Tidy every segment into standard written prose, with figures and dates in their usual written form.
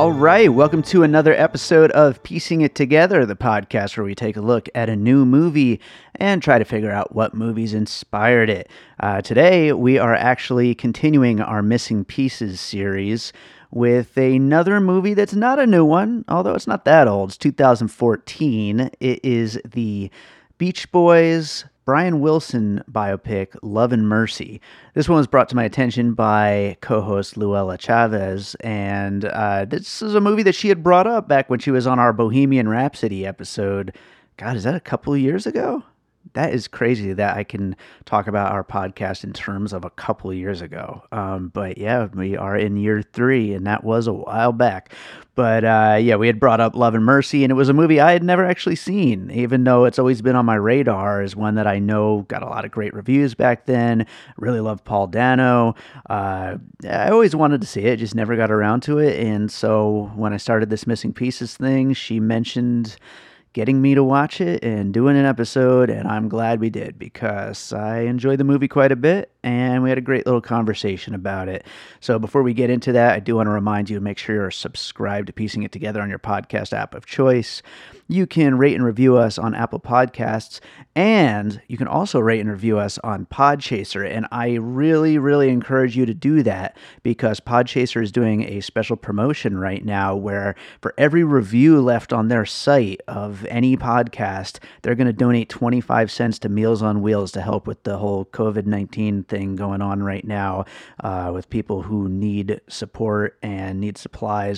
All right, welcome to another episode of Piecing It Together, the podcast where we take a look at a new movie and try to figure out what movies inspired it. Today, we are actually continuing our Missing Pieces series with another movie that's not a new one, although it's not that old. It's 2014. It is the Beach Boys Brian Wilson biopic, Love and Mercy. This one was brought to my attention by co-host Luella Chavez, and this is a movie that she had brought up back when she was on our Bohemian Rhapsody episode. God, is that a couple of years ago? That is crazy that I can talk about our podcast in terms of a couple of years ago. But yeah, we are in year 3, and that was a while back. But yeah, we had brought up Love and Mercy, and it was a movie I had never actually seen, even though it's always been on my radar as one that I know got a lot of great reviews back then. Really loved Paul Dano. I always wanted to see it, just never got around to it. And so when I started this Missing Pieces thing, she mentioned getting me to watch it and doing an episode, and I'm glad we did because I enjoyed the movie quite a bit and we had a great little conversation about it. So before we get into that, I do want to remind you to make sure you're subscribed to Piecing It Together on your podcast app of choice. You can rate and review us on Apple Podcasts, and you can also rate and review us on Podchaser, and I really, really encourage you to do that because Podchaser is doing a special promotion right now where for every review left on their site of any podcast, they're going to donate 25 cents to Meals on Wheels to help with the whole COVID-19 thing going on right now with people who need support and need supplies.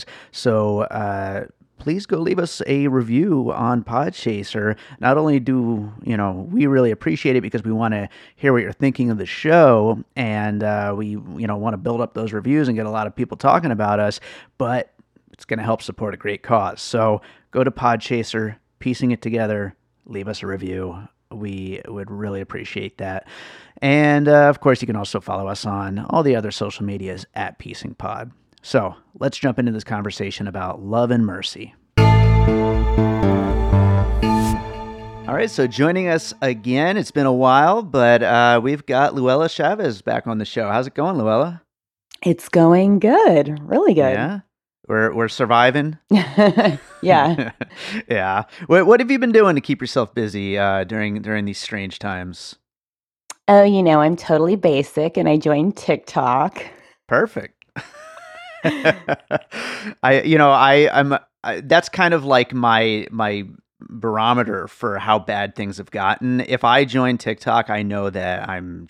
So, please go leave us a review on Podchaser. Not only do, we really appreciate it because we want to hear what you're thinking of the show and we, want to build up those reviews and get a lot of people talking about us, but it's going to help support a great cause. So go to Podchaser, Piecing It Together, leave us a review. We would really appreciate that. And of course, you can also follow us on all the other social medias at Piecing Pod. So let's jump into this conversation about Love and Mercy. All right, so joining us again, it's been a while, but we've got Luella Chavez back on the show. How's it going, Luella? It's going good, really good. Yeah, we're surviving. Yeah. Yeah. What have you been doing to keep yourself busy during these strange times? Oh, I'm totally basic, and I joined TikTok. Perfect. That's kind of like my barometer for how bad things have gotten. If I join TikTok, I know that I'm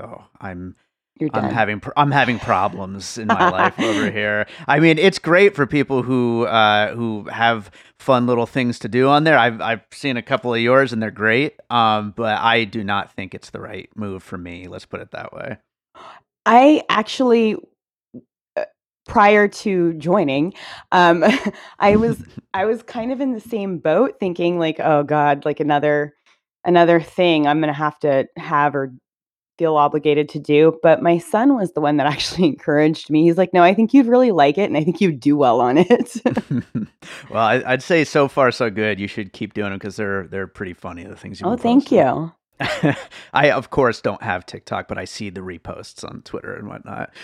having problems in my life over here. I mean, it's great for people who have fun little things to do on there. I've seen a couple of yours and they're great. But I do not think it's the right move for me. Let's put it that way. I actually, prior to joining, I was kind of in the same boat, thinking like, oh God, like another thing I'm gonna have to have or feel obligated to do. But my son was the one that actually encouraged me. He's like, no, I think you'd really like it, and I think you'd do well on it. Well, I'd say so far so good. You should keep doing them because they're pretty funny, the things you've been thank posting. you. I, of course, don't have TikTok, but I see the reposts on Twitter and whatnot.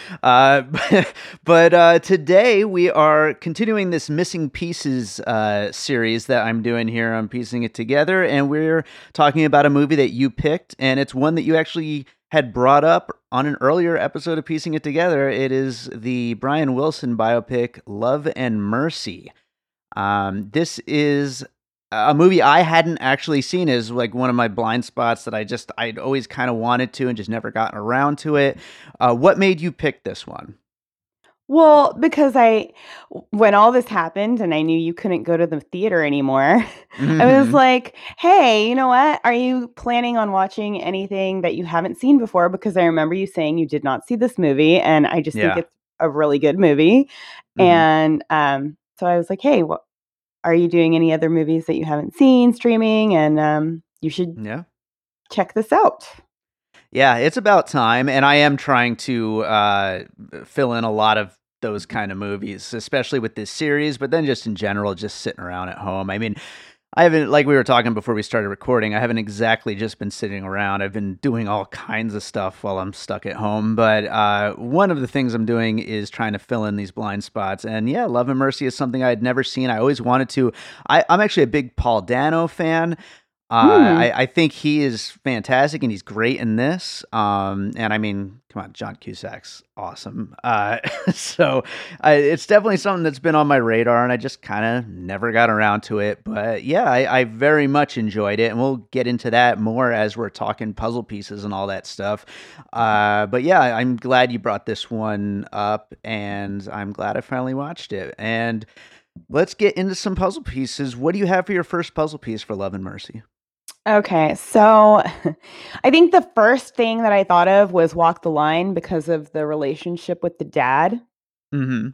But today we are continuing this Missing Pieces series that I'm doing here on Piecing It Together, and we're talking about a movie that you picked, and it's one that you actually had brought up on an earlier episode of Piecing It Together. It is the Brian Wilson biopic, Love and Mercy. This is a movie I hadn't actually seen. Is like one of my blind spots that I'd always kind of wanted to and just never gotten around to it. What made you pick this one? Well, because when all this happened and I knew you couldn't go to the theater anymore, I was like, hey, you know what? Are you planning on watching anything that you haven't seen before? Because I remember you saying you did not see this movie, and I just think it's a really good movie. And so I was like, hey, are you doing any other movies that you haven't seen streaming? And you should check this out. Yeah, it's about time, and I am trying to fill in a lot of those kind of movies, especially with this series, but then just in general, just sitting around at home. I mean, I haven't, like we were talking before we started recording, I haven't exactly just been sitting around. I've been doing all kinds of stuff while I'm stuck at home. But one of the things I'm doing is trying to fill in these blind spots. And yeah, Love and Mercy is something I had never seen. I always wanted to. I'm actually a big Paul Dano fan. Hmm. I think he is fantastic and he's great in this. And I mean, come on, John Cusack's awesome. So it's definitely something that's been on my radar, and I just kind of never got around to it. But yeah, I very much enjoyed it, and we'll get into that more as we're talking puzzle pieces and all that stuff. But yeah, I'm glad you brought this one up, and I'm glad I finally watched it. And let's get into some puzzle pieces. What do you have for your first puzzle piece for Love and Mercy? Okay, so I think the first thing that I thought of was Walk the Line because of the relationship with the dad. Mm-hmm.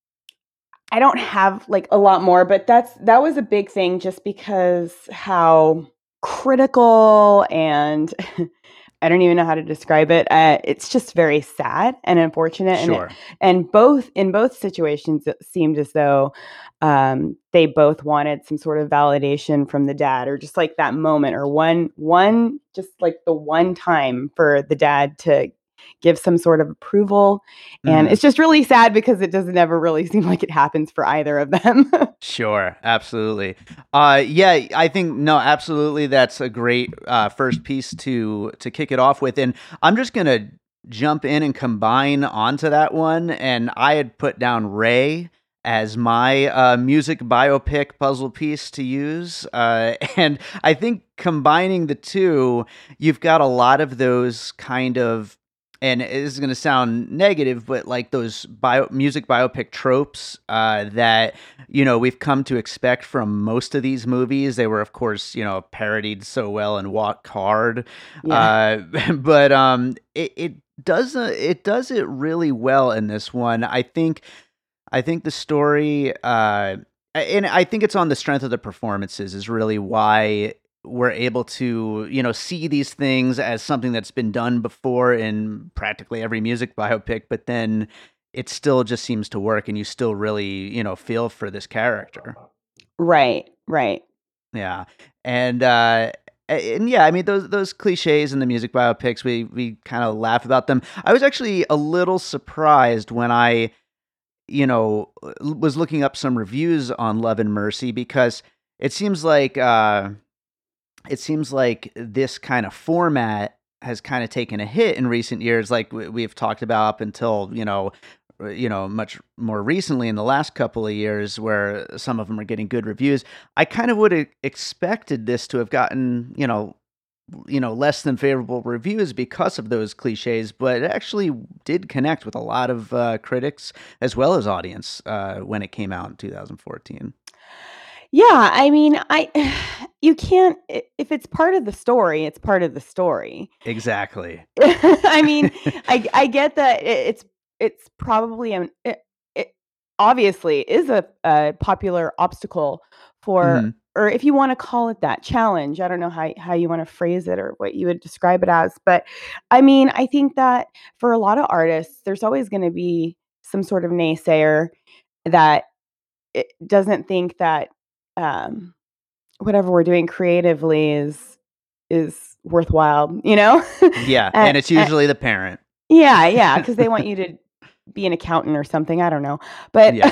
I don't have like a lot more, but that was a big thing just because how critical and I don't even know how to describe it. It's just very sad and unfortunate, Sure. and both in both situations, it seemed as though they both wanted some sort of validation from the dad, or just like that moment, or one just like the one time for the dad to give some sort of approval. And Mm-hmm. it's just really sad because it doesn't ever really seem like it happens for either of them. Sure, absolutely. Yeah, I think no, absolutely. That's a great first piece to kick it off with, and I'm just gonna jump in and combine onto that one. And I had put down Ray as my music biopic puzzle piece to use, and I think combining the two, you've got a lot of those kind of. And this is going to sound negative, but like those music biopic tropes that we've come to expect from most of these movies. They were, of course, parodied so well in Walk Hard, Yeah. but it does it really well in this one. I think the story, and I think it's on the strength of the performances is really why we're able to, see these things as something that's been done before in practically every music biopic, but then it still just seems to work and you still really, feel for this character. Right, right. Yeah. And and yeah, I mean those cliches in the music biopics, we kind of laugh about them. I was actually a little surprised when I was looking up some reviews on Love and Mercy because it seems like this kind of format has kind of taken a hit in recent years, like we've talked about up until much more recently in the last couple of years, where some of them are getting good reviews. I kind of would have expected this to have gotten less than favorable reviews because of those cliches, but it actually did connect with a lot of critics as well as audience when it came out in 2014. Yeah, I mean, I you can't if it's part of the story, it's part of the story. Exactly. I mean, I get that it's probably it obviously is a popular obstacle for, Hmm. or if you wanna call it that, challenge. I don't know how you wanna phrase it or what you would describe it as, but, I mean, I think that for a lot of artists, there's always gonna be some sort of naysayer that it doesn't think that, um, whatever we're doing creatively is worthwhile, you know? Yeah, Uh, and it's uh usually the parent. yeah, yeah, because they want you to be an accountant or something, I don't know. But, Yeah.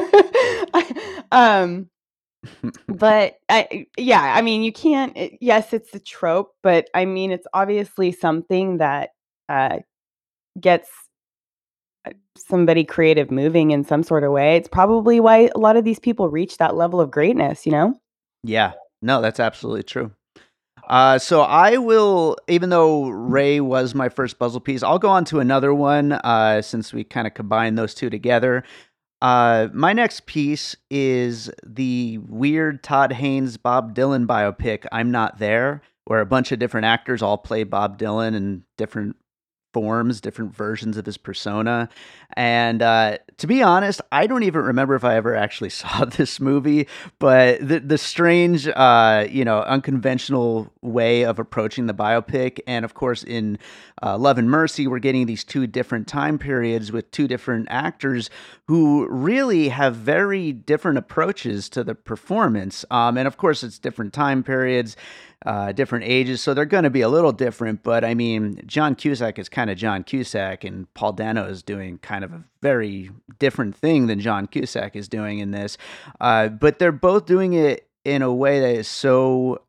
um, but yeah, I mean, you can't yes, it's a trope, but I mean, it's obviously something that, uh, gets somebody creative moving in some sort of way. It's probably why a lot of these people reach that level of greatness, you know? Yeah. No, that's absolutely true. So I will, even though Ray was my first puzzle piece, I'll go on to another one since we kind of combine those two together. My next piece is the weird Todd Haynes Bob Dylan biopic, I'm Not There, where a bunch of different actors all play Bob Dylan in different forms, different versions of his persona. And to be honest, I don't even remember if I ever actually saw this movie, but the strange, unconventional way of approaching the biopic. And of course, in Love and Mercy, we're getting these two different time periods with two different actors who really have very different approaches to the performance. And of course, it's different time periods, different ages, so they're going to be a little different. But I mean, John Cusack is kind of John Cusack, and Paul Dano is doing kind of a very different thing than John Cusack is doing in this. But they're both doing it in a way that is so,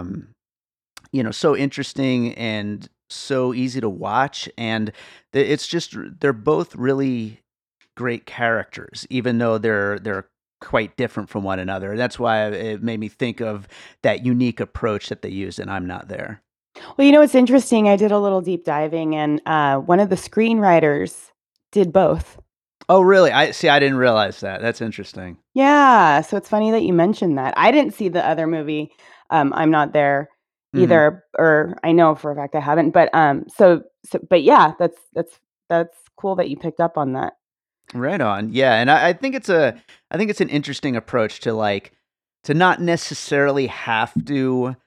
so interesting and so easy to watch. And it's just, they're both really great characters, even though they're quite different from one another. And that's why it made me think of that unique approach that they used in I'm Not There. Well, it's interesting. I did a little deep diving, and one of the screenwriters did both. Oh, really? I didn't realize that. That's interesting. Yeah. So it's funny that you mentioned that. I didn't see the other movie, I'm Not There either, or I know for a fact I haven't. But but yeah, that's cool that you picked up on that. Right on. Yeah, and I think it's an interesting approach to not necessarily have to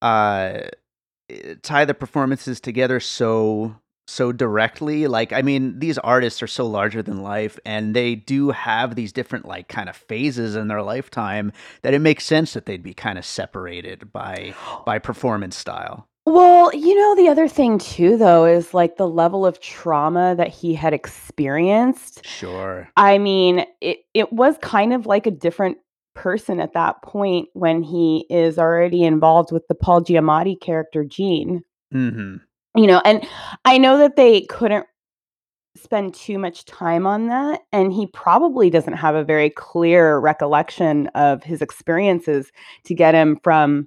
tie the performances together so directly. Like, I mean, these artists are so larger than life, and they do have these different kind of phases in their lifetime that it makes sense that they'd be kind of separated by performance style. Well, the other thing too, though, is the level of trauma that he had experienced. Sure. I mean, it was kind of like a different person at that point when he is already involved with the Paul Giamatti character, Gene. Mm-hmm. And I know that they couldn't spend too much time on that, and he probably doesn't have a very clear recollection of his experiences to get him from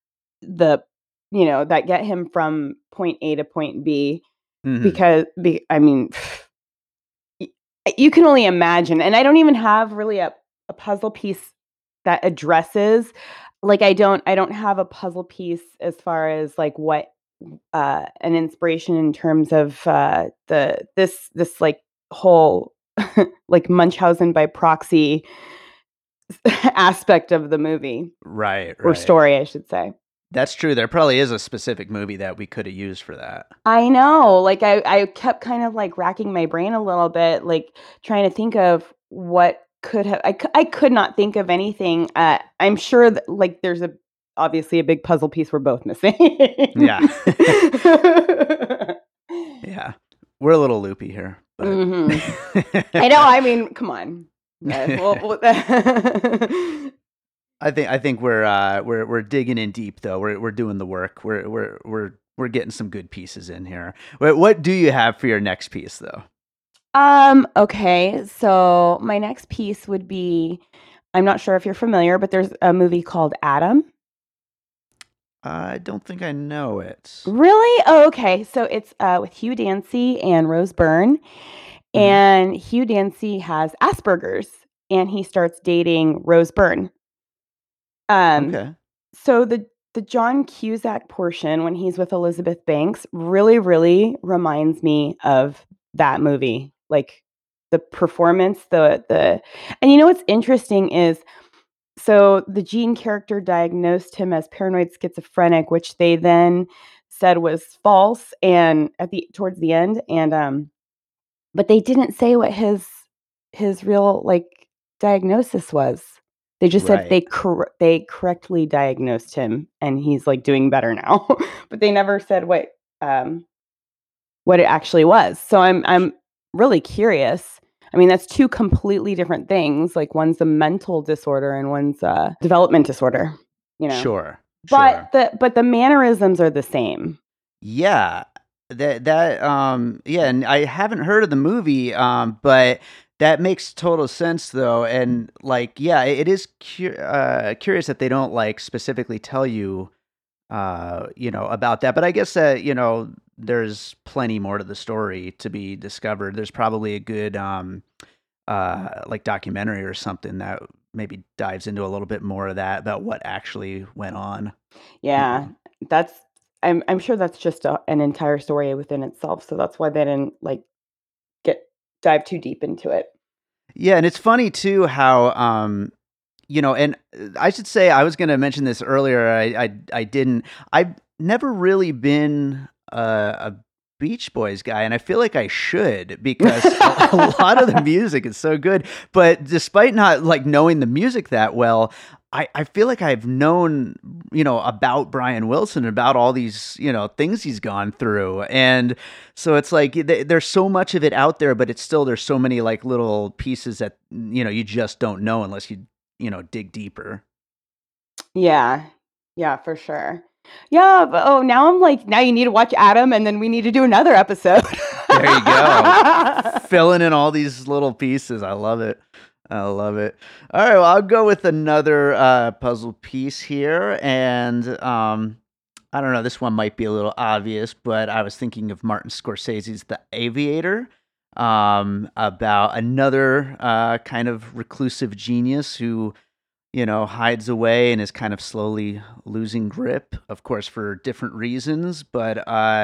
that get him from point A to point B, because I mean, you can only imagine. And I don't even have really a puzzle piece that addresses, I don't have a puzzle piece as far as what an inspiration in terms of this whole Munchausen by proxy aspect of the movie. Right. Or story, I should say. That's true. There probably is a specific movie that we could have used for that. I know. I kept kind of racking my brain a little bit, trying to think of what could have. I could not think of anything. I'm sure that there's obviously a big puzzle piece we're both missing. Yeah. Yeah. We're a little loopy here. But... I know. I mean, come on. I think we're digging in deep though. We're doing the work. We're getting some good pieces in here. What do you have for your next piece though? Okay. So my next piece would be, I'm not sure if you're familiar, but there's a movie called Adam. I don't think I know it. Really? Oh, okay. So it's with Hugh Dancy and Rose Byrne. And Hugh Dancy has Asperger's, and he starts dating Rose Byrne. Okay. So the John Cusack portion when he's with Elizabeth Banks really, really reminds me of that movie. The performance, and what's interesting is, so the Gene character diagnosed him as paranoid schizophrenic, which they then said was false, and towards the end, and but they didn't say what his real diagnosis was. They just said they correctly diagnosed him, and he's doing better now. But they never said what it actually was. So I'm really curious. I mean, that's two completely different things. One's a mental disorder and one's a development disorder. Sure. But the mannerisms are the same. Yeah. Yeah, and I haven't heard of the movie, but that makes total sense though. And it is curious that they don't specifically tell you about that. But I guess that there's plenty more to the story to be discovered. There's probably a good documentary or something that maybe dives into a little bit more of that about what actually went on. Yeah, I'm sure that's just an entire story within itself. So that's why they didn't like get dive too deep into it. Yeah, and it's funny too how and I should say I was going to mention this earlier. I didn't. I've never really been a Beach Boys guy, and I feel like I should because a lot of the music is so good. But despite not like knowing the music that well, I feel like I've known about Brian Wilson, about all these things he's gone through, and so it's like there's so much of it out there, but it's still there's so many like little pieces that you just don't know unless you dig deeper. Yeah. Yeah, for sure. Yeah, but now I'm like, now you need to watch Adam, and then we need to do another episode. There you go. Filling in all these little pieces. I love it. I love it. All right, well, I'll go with another puzzle piece here, and I don't know, this one might be a little obvious, but I was thinking of Martin Scorsese's The Aviator, about another kind of reclusive genius who hides away and is kind of slowly losing grip, of course, for different reasons. But,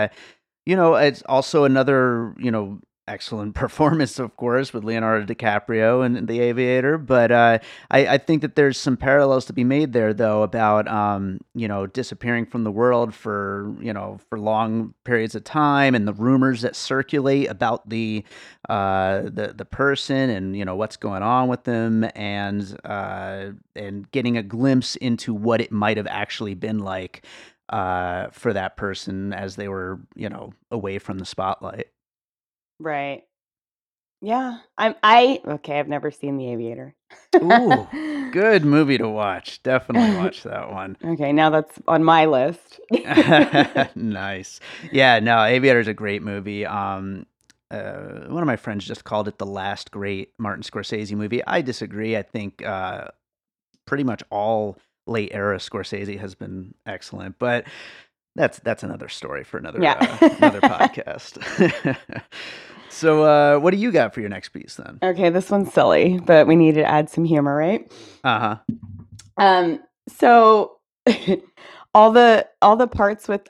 it's also another, excellent performance, of course, with Leonardo DiCaprio and The Aviator. But I think that there's some parallels to be made there, though, about, disappearing from the world for long periods of time, and the rumors that circulate about the person and, what's going on with them, and getting a glimpse into what it might have actually been like for that person as they were, away from the spotlight. Right. Yeah. Okay, I've never seen The Aviator. Ooh, good movie to watch. Definitely watch that one. Okay, now that's on my list. Nice. Yeah, no, Aviator is a great movie. One of my friends just called it the last great Martin Scorsese movie. I disagree. I think pretty much all late era Scorsese has been excellent, but that's another story for another another podcast. So, what do you got for your next piece then? Okay, this one's silly, but we need to add some humor, right? So all the parts with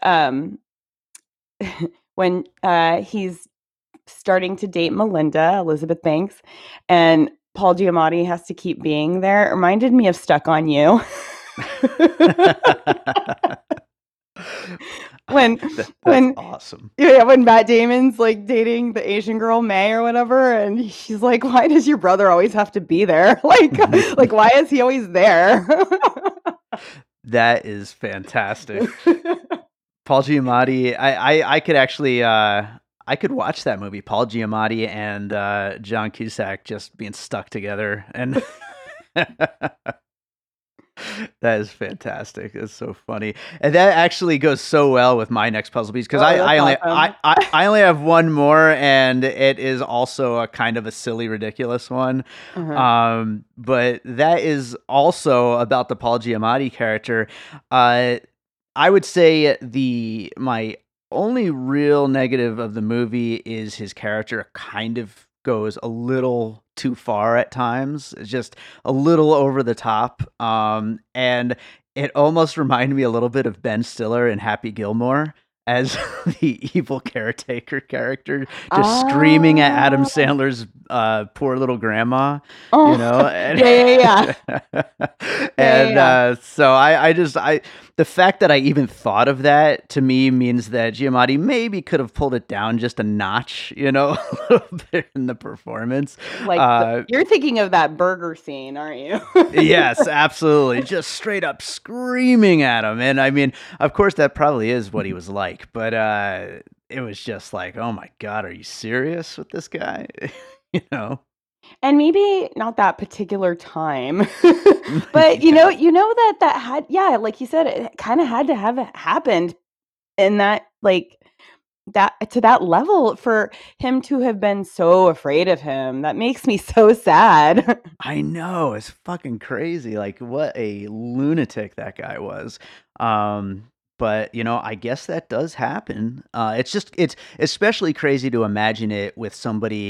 when he's starting to date Melinda, Elizabeth Banks, and Paul Giamatti has to keep being there, it reminded me of Stuck on You. That's awesome. Yeah, when Matt Damon's like dating the Asian girl May or whatever, and she's like, "Why does your brother always have to be there? like why is he always there?" That is fantastic. Paul Giamatti. I could actually I could watch that movie. Paul Giamatti and John Cusack just being stuck together, and that is fantastic. It's so funny, and that actually goes so well with my next puzzle piece because I only have one more, and it is also a kind of a silly, ridiculous one. But that is also about the Paul Giamatti character. I would say my only real negative of the movie is his character kind of goes a little too far at times. It's just a little over the top. And it almost reminded me a little bit of Ben Stiller in Happy Gilmore as the evil caretaker character, just screaming at Adam Sandler's poor little grandma, And, yeah. And so I the fact that I even thought of that to me means that Giamatti maybe could have pulled it down just a notch, a little bit in the performance. Like you're thinking of that burger scene, aren't you? Yes, absolutely. Just straight up screaming at him. And I mean, of course, that probably is what he was like. But it was just like, oh my God, are you serious with this guy? And maybe not that particular time, but you know that had, yeah, like you said, it kind of had to have happened in that, like that to that level for him to have been so afraid of him. That makes me so sad. I know, it's fucking crazy. Like what a lunatic that guy was. But I guess that does happen. It's especially crazy to imagine it with somebody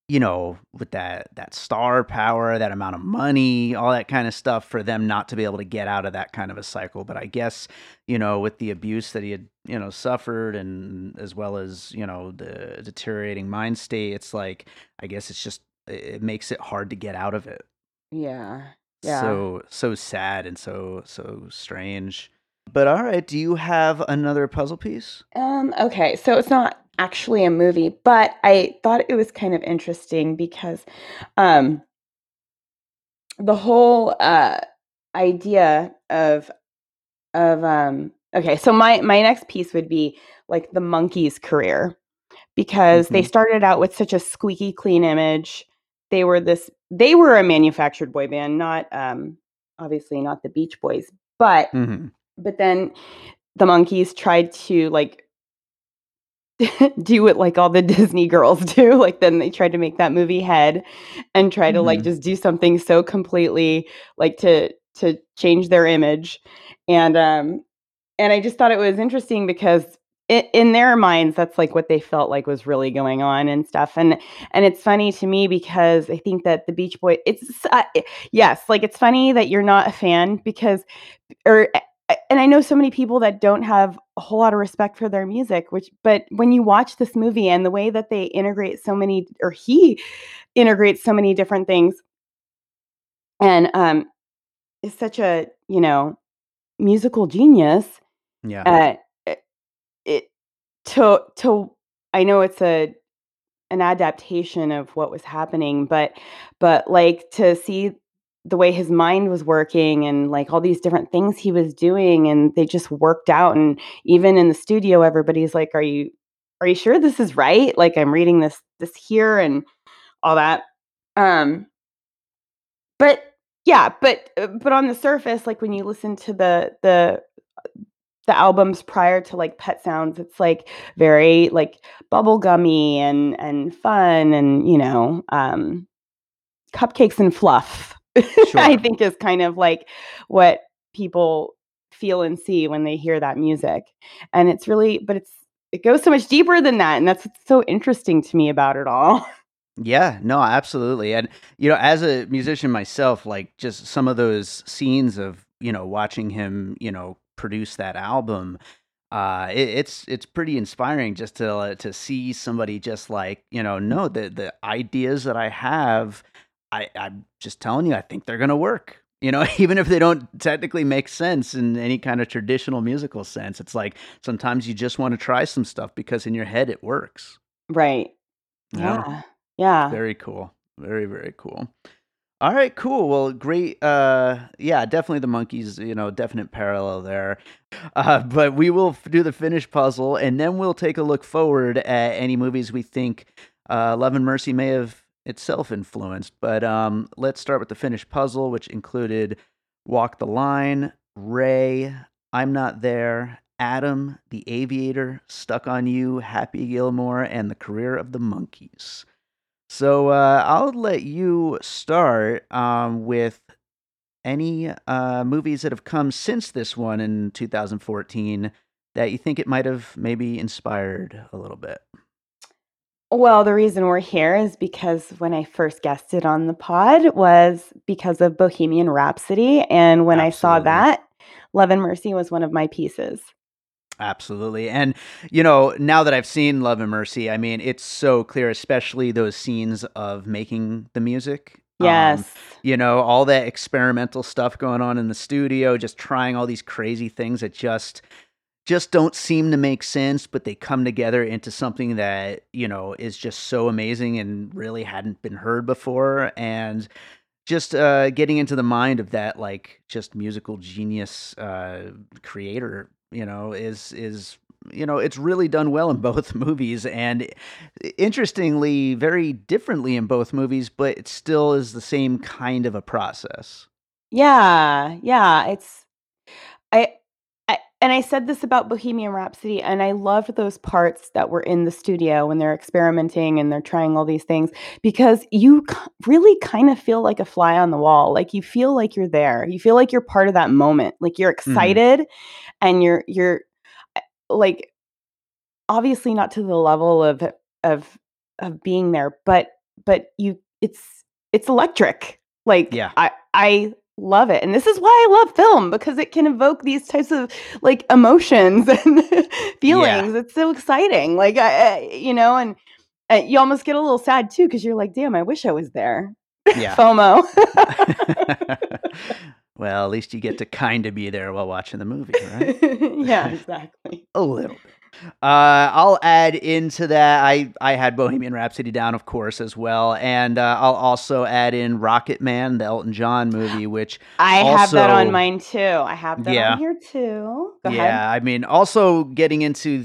with that star power, that amount of money, all that kind of stuff, for them not to be able to get out of that kind of a cycle. But I guess, with the abuse that he had, suffered, and as well as, the deteriorating mind state, it's like, I guess it makes it hard to get out of it. Yeah. Yeah. So sad and so strange. But all right, do you have another puzzle piece? Okay, so it's not actually a movie, but I thought it was kind of interesting because um the whole idea of okay, so my next piece would be like the Monkees' career, because they Hmm. started out with such a squeaky clean image. They were a manufactured boy band, not obviously not the Beach Boys, but Hmm. then the Monkees tried to like do what like all the Disney girls do. Like then they tried to make that movie Head and try to like Hmm. just do something so completely like to change their image. And I just thought it was interesting because in their minds that's like what they felt like was really going on and stuff. And it's funny to me because I think that the Beach Boy yes, like it's funny that you're not a fan because or and I know so many people that don't have a whole lot of respect for their music, but when you watch this movie and the way that they integrate so many, or he integrates so many different things, and is such a musical genius. Yeah. Uh, it, it to I know it's an adaptation of what was happening, but like to see the way his mind was working and like all these different things he was doing and they just worked out. And even in the studio everybody's like, are you sure this is right? Like I'm reading this here and all that. um but yeah, but on the surface, like when you listen to the albums prior to like Pet Sounds, it's like very like bubblegummy and fun and cupcakes and fluff. I Sure. think is kind of like what people feel and see when they hear that music. And it's really, but it goes so much deeper than that, and that's what's so interesting to me about it all. Yeah, no, absolutely. And as a musician myself, like just some of those scenes of, watching him, produce that album, it's pretty inspiring just to see somebody just like, no, the ideas that I have, I'm just telling you, I think they're gonna work. Even if they don't technically make sense in any kind of traditional musical sense. It's like sometimes you just want to try some stuff because in your head it works. Right. Yeah. Yeah. Yeah. Very cool. Very, very cool. All right, cool. Well, great. Yeah, definitely the monkeys, definite parallel there. But we will do the finished puzzle and then we'll take a look forward at any movies we think Love and Mercy may have itself influenced. But let's start with the finished puzzle, which included Walk the Line, Ray, I'm Not There, Adam, The Aviator, Stuck on You, Happy Gilmore, and The Career of the Monkeys. So I'll let you start with any movies that have come since this one in 2014 that you think it might have maybe inspired a little bit. Well, the reason we're here is because when I first guested on the pod was because of Bohemian Rhapsody, and when I saw Absolutely. that, Love and Mercy was one of my pieces. Absolutely. And, now that I've seen Love and Mercy, I mean, it's so clear, especially those scenes of making the music. Yes. All that experimental stuff going on in the studio, just trying all these crazy things that just don't seem to make sense, but they come together into something that, is just so amazing and really hadn't been heard before. And just getting into the mind of that, like, just musical genius creator, is it's really done well in both movies, and interestingly, very differently in both movies, but it still is the same kind of a process. Yeah, yeah, I and I said this about Bohemian Rhapsody, and I loved those parts that were in the studio when they're experimenting and they're trying all these things because you really kind of feel like a fly on the wall. Like you feel like you're there. You feel like you're part of that moment. Like you're Hmm. excited and you're like obviously not to the level of of being there, but but it's electric. Like Yeah. I love it. And this is why I love film, because it can evoke these types of like emotions and Yeah. feelings. It's so exciting. Like and you almost get a little sad too, because you're like, damn, I wish I was there. Yeah. FOMO. Well, at least you get to kind of be there while watching the movie, right? Yeah, exactly. A little bit. I'll add into that. I had Bohemian Rhapsody down, of course, as well, and I'll also add in Rocket Man, the Elton John movie, which I have that on also, mine too. I have that on yeah, here too. Go ahead. yeah. I mean, also getting into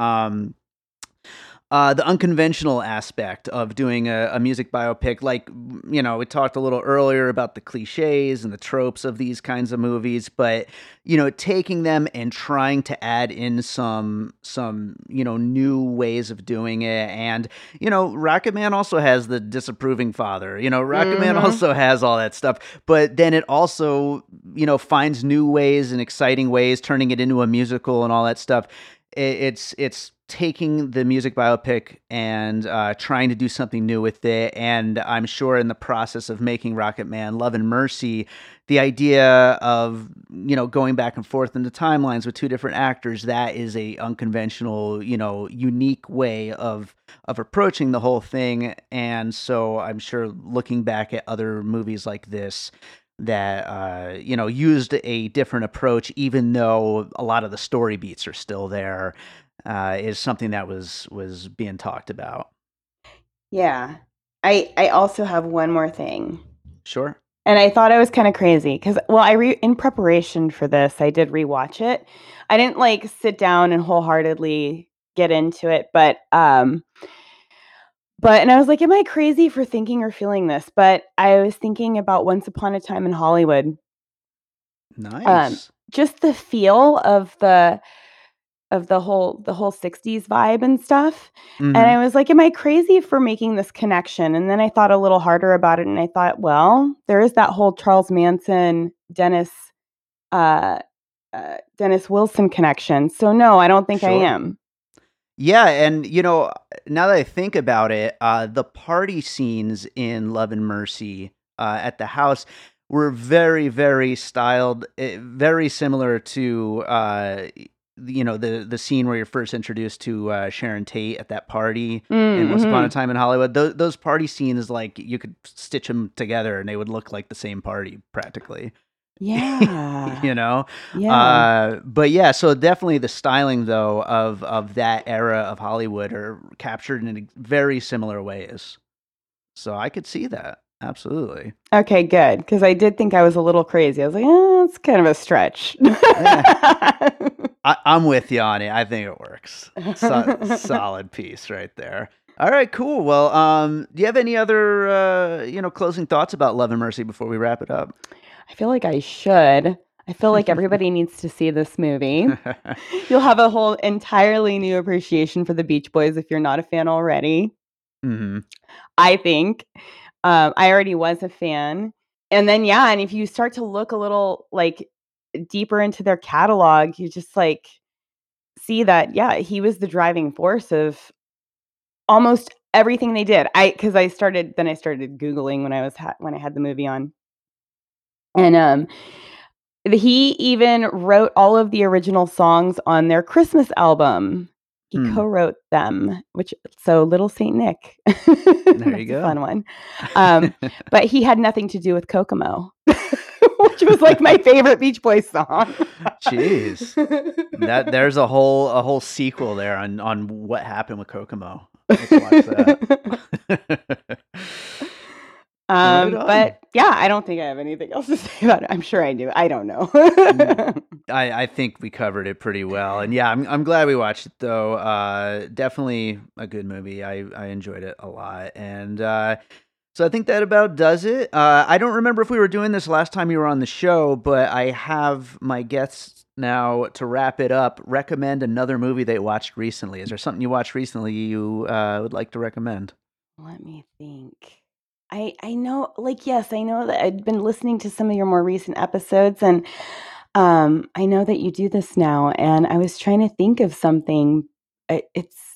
the unconventional aspect of doing a music biopic. Like, we talked a little earlier about the cliches and the tropes of these kinds of movies, but, taking them and trying to add in some, new ways of doing it. And, Rocket Man also has the disapproving father, Rocket Man Mm-hmm. also has all that stuff, but then it also, finds new ways and exciting ways, turning it into a musical and all that stuff. It's taking the music biopic and trying to do something new with it. And I'm sure in the process of making Rocket Man, Love and Mercy, the idea of, going back and forth in the timelines with two different actors, that is a unconventional, unique way of approaching the whole thing. And so I'm sure looking back at other movies like this that used a different approach, even though a lot of the story beats are still there, is something that was being talked about. Yeah. I also have one more thing. Sure. And I thought I was kind of crazy because, well, in preparation for this, I did rewatch it. I didn't like sit down and wholeheartedly get into it, and I was like, am I crazy for thinking or feeling this? But I was thinking about Once Upon a Time in Hollywood. Nice. Just the feel of the whole 60s vibe and stuff. And Hmm. I was like, am I crazy for making this connection? And then I thought a little harder about it and I thought, well, there is that whole Charles Manson, uh, Dennis Wilson connection. So no, I don't think I Sure. am. Yeah, and now that I think about it, the party scenes in Love and Mercy at the house were very, very styled, very similar to the scene where you're first introduced to Sharon Tate at that party in Once Upon a Mm-hmm. Time in Hollywood. Those party scenes, like you could stitch them together and they would look like the same party practically. Yeah. you know Yeah. but yeah, so definitely the styling though of that era of Hollywood are captured in very similar ways, so I could see that absolutely. Okay, good. Because I did think I was a little crazy. I was like, it's kind of a stretch. Yeah, I'm with you on it. I think it works. Solid piece right there. All right, cool. Well, do you have any other closing thoughts about Love and Mercy before we wrap it up? I feel like I should. I feel like everybody needs to see this movie. You'll have a whole entirely new appreciation for the Beach Boys if you're not a fan already. Hmm. I think. I already was a fan. And then, yeah, and if you start to look a little like deeper into their catalog, you just like see that, yeah, he was the driving force of almost everything they did. Because I started Googling when when I had the movie on. And he even wrote all of the original songs on their Christmas album. He Hmm. co-wrote them, so Little Saint Nick. There you That's a go. fun one. But he had nothing to do with Kokomo, which was like my favorite Beach Boys song. Jeez. There's a whole sequel there on what happened with Kokomo. Let's watch that. Right on. But yeah, I don't think I have anything else to say about it. I'm sure I do. I don't know. I think we covered it pretty well, and yeah, I'm glad we watched it though. Definitely a good movie. I enjoyed it a lot, and so I think that about does it. I don't remember if we were doing this last time you were on the show, but I have my guests now to wrap it up. Recommend another movie they watched recently. Is there something you watched recently you would like to recommend? Let me think. I know, like, yes, I know that I'd been listening to some of your more recent episodes, and I know that you do this now, and I was trying to think of something. It's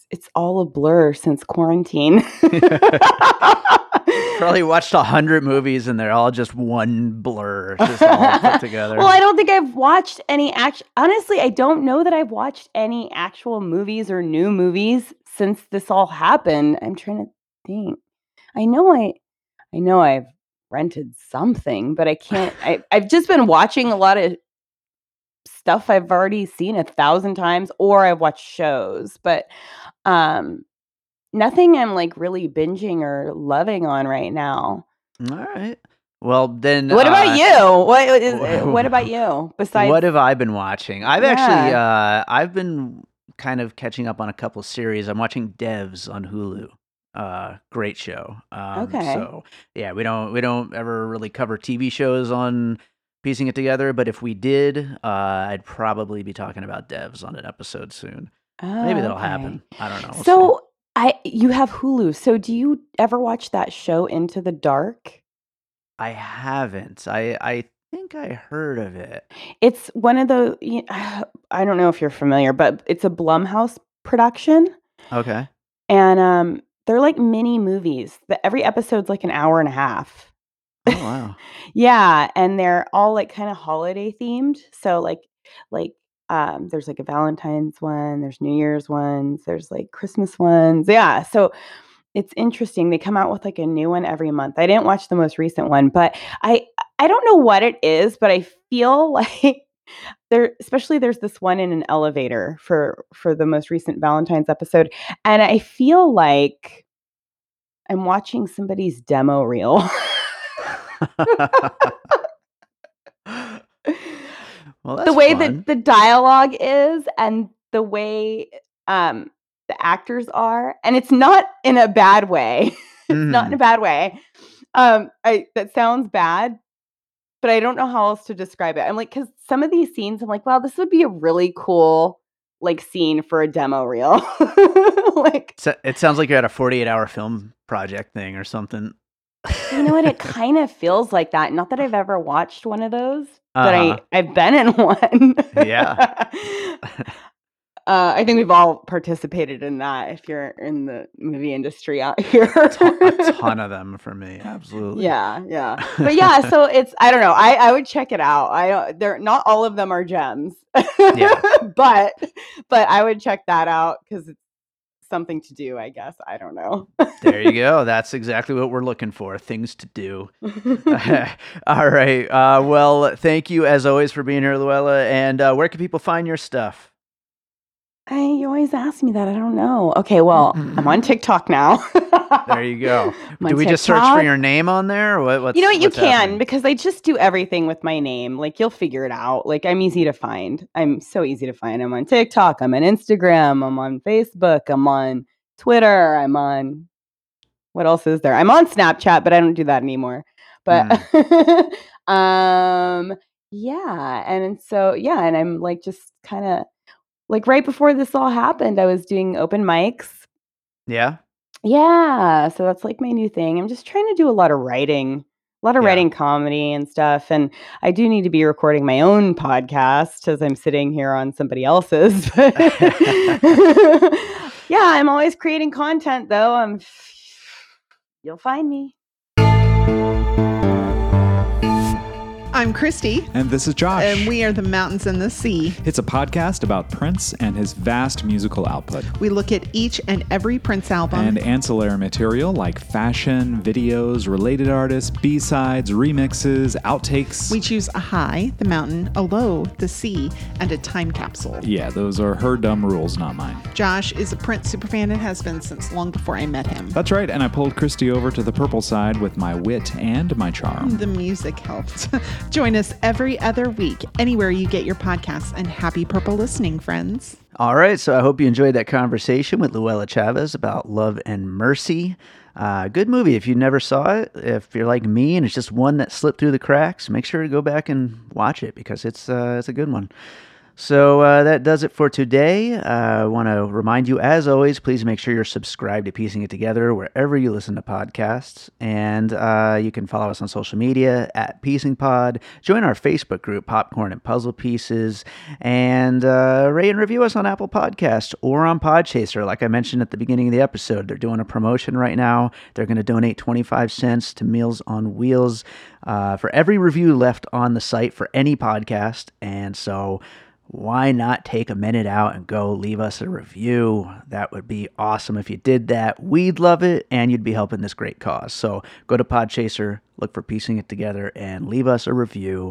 it's all a blur since quarantine. Probably watched 100 movies and they're all just one blur, just all put together. Well, I don't think I've watched any honestly, I don't know that I've watched any actual movies or new movies since this all happened. I'm trying to think. I know I've rented something, but I can't I've just been watching a lot of stuff I've already seen 1,000 times, or I've watched shows, but nothing I'm like really binging or loving on right now. All right. Well, then. What about you? What about you? Besides, what have I been watching? I've been kind of catching up on a couple series. I'm watching Devs on Hulu. Great show. Okay. So yeah, we don't ever really cover TV shows on Piecing It Together, but if we did, I'd probably be talking about Devs on an episode soon. Maybe that'll happen. I don't know. We'll so you have Hulu. So do you ever watch that show Into the Dark? I haven't. I think I heard of it. It's one of those. I don't know if you're familiar, but it's a Blumhouse production. Okay. And they're like mini movies. Every episode's like an hour and a half. Oh wow. Yeah, and they're all like kind of holiday themed. So like there's like a Valentine's one, there's New Year's ones, there's like Christmas ones. Yeah, so it's interesting. They come out with like a new one every month. I didn't watch the most recent one, but I don't know what it is, but I feel like there's this one in an elevator for the most recent Valentine's episode, and I feel like I'm watching somebody's demo reel. Well, that's the way fun. that the dialogue is and the way the actors are, and it's not in a bad way. It's not in a bad way. That sounds bad, but I don't know how else to describe it. I'm like, because some of these scenes, I'm like, wow, this would be a really cool like scene for a demo reel. Like, so it sounds like you're at a 48-hour film project thing or something. You know what? It kind of feels like that. Not that I've ever watched one of those, but I've been in one. Yeah. I think we've all participated in that if you're in the movie industry out here. A ton of them for me. Absolutely. Yeah. But yeah, so I don't know. I would check it out. They're not all of them are gems. Yeah. But I would check that out because it's something to do, I guess. I don't know. There you go. That's exactly what we're looking for. Things to do. All right. Well, thank you as always for being here, Luella. And where can people find your stuff? You always ask me that. I don't know. Okay, well, I'm on TikTok now. There you go. Do we just search for your name on there? Or what's, you know what? You can happening? Because I just do everything with my name. Like, you'll figure it out. Like, I'm easy to find. I'm so easy to find. I'm on TikTok. I'm on Instagram. I'm on Facebook. I'm on Twitter. I'm on... What else is there? I'm on Snapchat, but I don't do that anymore. But, yeah. And so, yeah. And I'm like, just kind of... Like right before this all happened, I was doing open mics. Yeah. Yeah. So that's like my new thing. I'm just trying to do a lot of writing comedy and stuff. And I do need to be recording my own podcast as I'm sitting here on somebody else's. Yeah, I'm always creating content though. You'll find me. I'm Christy. And this is Josh. And we are The Mountains and the Sea. It's a podcast about Prince and his vast musical output. We look at each and every Prince album. And ancillary material like fashion, videos, related artists, B-sides, remixes, outtakes. We choose a high, the mountain, a low, the sea, and a time capsule. Yeah, those are her dumb rules, not mine. Josh is a Prince superfan and has been since long before I met him. That's right, and I pulled Christy over to the purple side with my wit and my charm. The music helped. Join us every other week, anywhere you get your podcasts, and happy purple listening, friends. All right, so I hope you enjoyed that conversation with Luella Chavez about Love and Mercy. Good movie. If you never saw it, if you're like me and it's just one that slipped through the cracks, make sure to go back and watch it because it's a good one. So that does it for today. I want to remind you, as always, please make sure you're subscribed to Piecing It Together wherever you listen to podcasts. And you can follow us on social media at Piecing Pod. Join our Facebook group, Popcorn and Puzzle Pieces. And rate and review us on Apple Podcasts or on Podchaser. Like I mentioned at the beginning of the episode, they're doing a promotion right now. They're going to donate 25 cents to Meals on Wheels for every review left on the site for any podcast. And so why not take a minute out and go leave us a review? That would be awesome if you did that. We'd love it, and you'd be helping this great cause. So go to Podchaser, look for Piecing It Together, and leave us a review.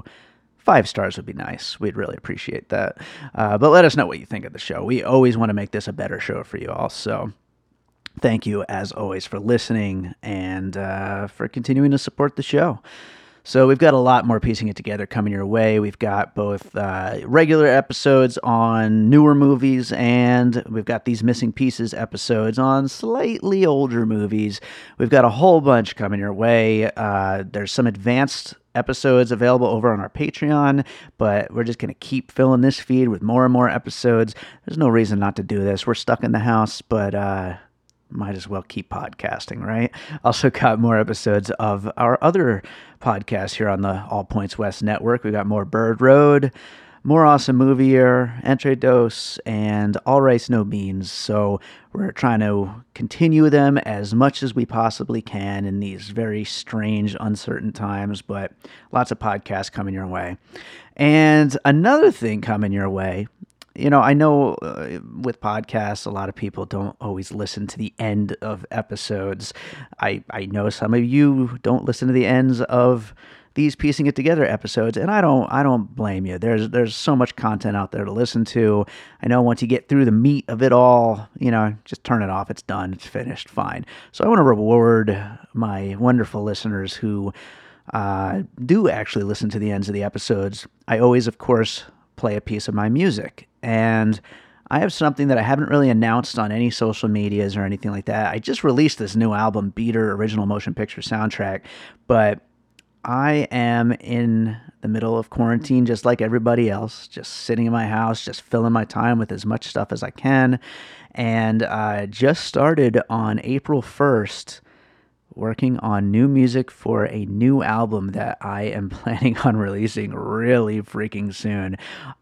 5 stars would be nice. We'd really appreciate that. But let us know what you think of the show. We always want to make this a better show for you all. So thank you, as always, for listening and for continuing to support the show. So we've got a lot more Piecing It Together coming your way. We've got both regular episodes on newer movies, and we've got these Missing Pieces episodes on slightly older movies. We've got a whole bunch coming your way. There's some advanced episodes available over on our Patreon, but we're just going to keep filling this feed with more and more episodes. There's no reason not to do this. We're stuck in the house, but might as well keep podcasting, right? Also got more episodes of our other podcasts here on the All Points West network. We got more Bird Road, more Awesome Movie Year, Entre Dos, and All Rice No Beans. So we're trying to continue them as much as we possibly can in these very strange, uncertain times, but lots of podcasts coming your way. And another thing coming your way, you know, I know with podcasts, a lot of people don't always listen to the end of episodes. I know some of you don't listen to the ends of these Piecing It Together episodes, and I don't blame you. There's so much content out there to listen to. I know once you get through the meat of it all, you know, just turn it off. It's done. It's finished. Fine. So I want to reward my wonderful listeners who do actually listen to the ends of the episodes. I always, of course, play a piece of my music. And I have something that I haven't really announced on any social medias or anything like that. I just released this new album, Beater Original Motion Picture Soundtrack, but I am in the middle of quarantine just like everybody else, just sitting in my house, just filling my time with as much stuff as I can. And I just started on April 1st working on new music for a new album that I am planning on releasing really freaking soon.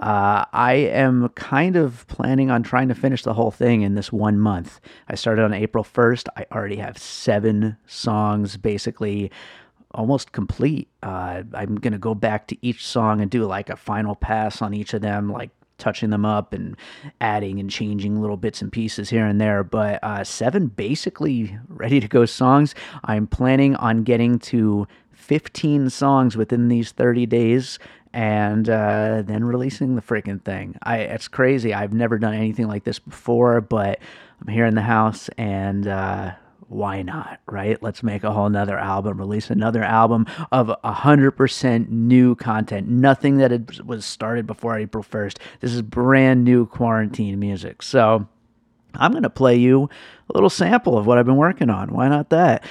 I am kind of planning on trying to finish the whole thing in this 1 month. I started on April 1st. I already have 7 songs basically almost complete. I'm going to go back to each song and do like a final pass on each of them, like touching them up and adding and changing little bits and pieces here and there, but 7 basically ready to go songs. I'm planning on getting to 15 songs within these 30 days and then releasing the freaking thing. It's crazy. I've never done anything like this before, but I'm here in the house and why not, right? Let's make a whole nother album, release another album of 100% new content. Nothing that was started before April 1st. This is brand new quarantine music. So I'm going to play you a little sample of what I've been working on. Why not that?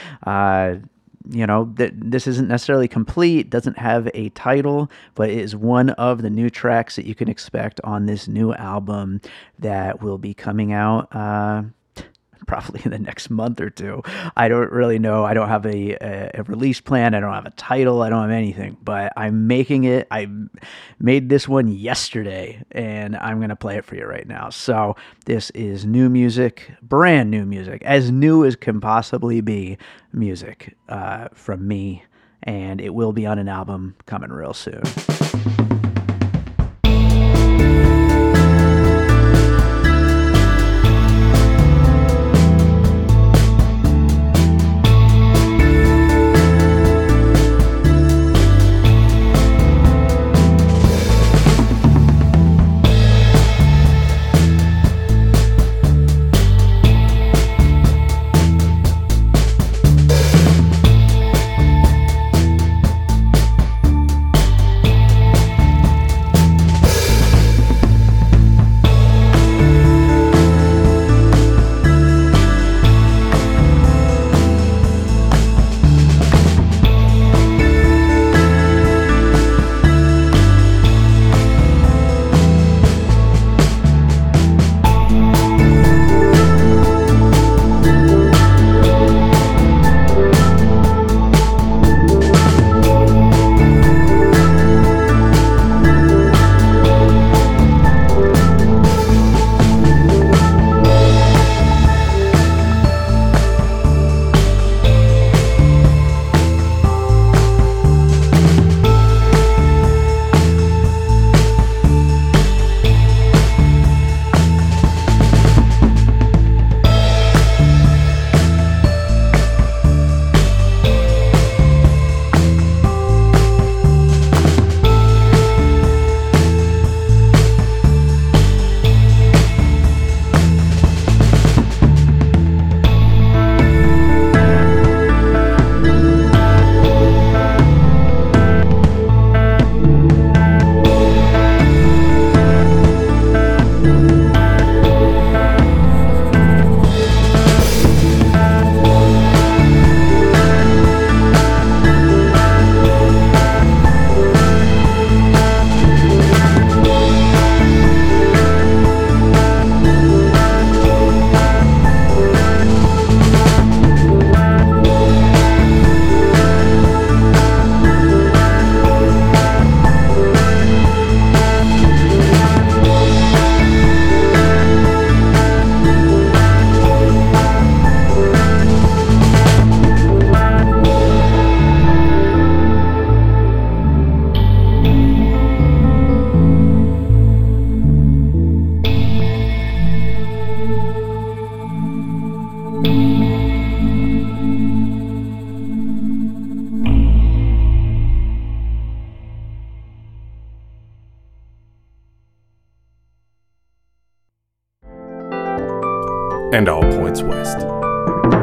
You know, this isn't necessarily complete, doesn't have a title, but it is one of the new tracks that you can expect on this new album that will be coming out probably in the next month or 2. I don't really know. I don't have a release plan. I don't have a title. I don't have anything, but I'm making it. I made this one yesterday and I'm going to play it for you right now. So this is new music, brand new music, as new as can possibly be music from me. And it will be on an album coming real soon. and all points west.